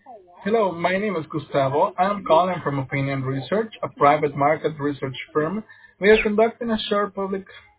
Hello, my name is Gustavo. I'm calling from Opinion Research, a private market research firm. We are conducting a short public